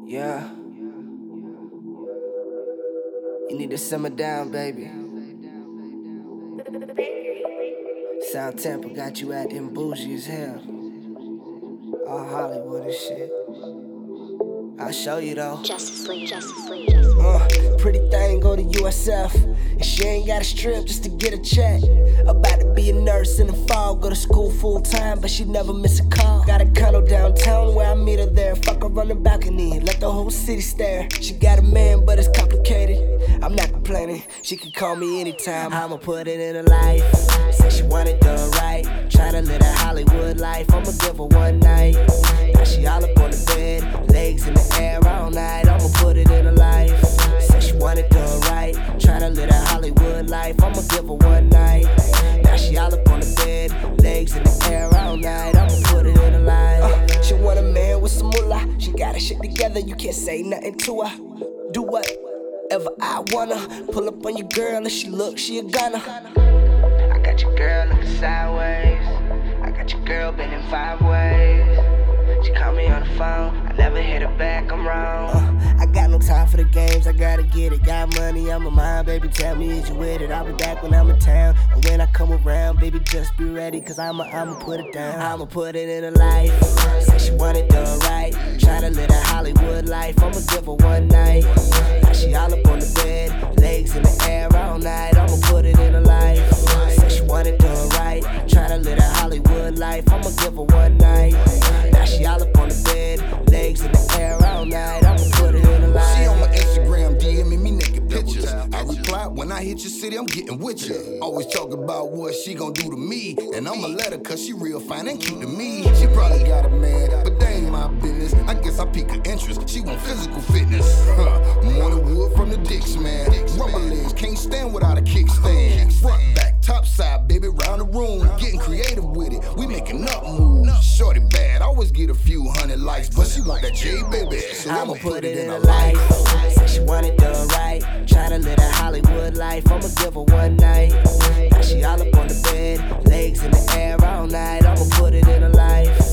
Yeah, you need to simmer down, baby. South Tampa got you acting bougie as hell. All Hollywood and shit. I'll show you though. Justice League, Justice League, Justice League. Pretty thing go to USF, and she ain't got a strip just to get a check. About to be a nurse in the fall, go to school full time, but she never miss a call. Got a condo downtown where I meet her there. Fuck her on the balcony, let the whole city stare. She got a man, but it's complicated. I'm not complaining, she can call me anytime. I'ma put it in her life. Say she want it done right, tryna live that Hollywood life. I'ma give her one night. Now she all up on the bed, legs in the air all night. I'ma put it in her life. Say she want it done right, tryna live that Hollywood life. I'ma give her one night. Now she all up on the bed, legs in the air all night. I'ma put it in her life. She want a man with some moolah. She got her shit together, you can't say nothing to her. Do whatever I wanna. Pull up on your girl, if she look, she a gunner. I got your girl looking sideways. I got your girl bending 5 ways. She call me on the phone, I never hit her back, I'm wrong. I got no time for the games, I gotta get it. Got money on my mind, baby, tell me is you with it? I'll be back when I'm in town, and when I come around, baby, just be ready, cause I'ma put it down. I'ma put it in her life. Say she want it done right, tryna live that Hollywood life. I'ma give her one night. Now she all up on the bed, legs in the air all night. I'ma put it in her life. Say she want it done right, tryna live that Hollywood life. I'ma give her one night. Now she all up on the bed, legs in the air all night. I'ma put it in her life. She on my Instagram DMing me naked pictures. I reply, when I hit your city, I'm getting with you. Always talking about what she gon' do to me, and I'ma let her cause she real fine and cute to me. She probably got a man, but that ain't my business. I guess I pique her interest, she want physical fitness. Morning wood from the dicks, man. Rubber legs, can't stand without a kickstand. Front, back, top side, baby, round the room. Getting creative with it, we making up moves. Shorty bad, always get a few hundred likes, but she want that J, baby, so I'ma put it in her life. Say she want it done right, tryna live that Hollywood life. I'ma give her one night. Now she all up on the bed, legs in the air all night. I'ma put it in her life.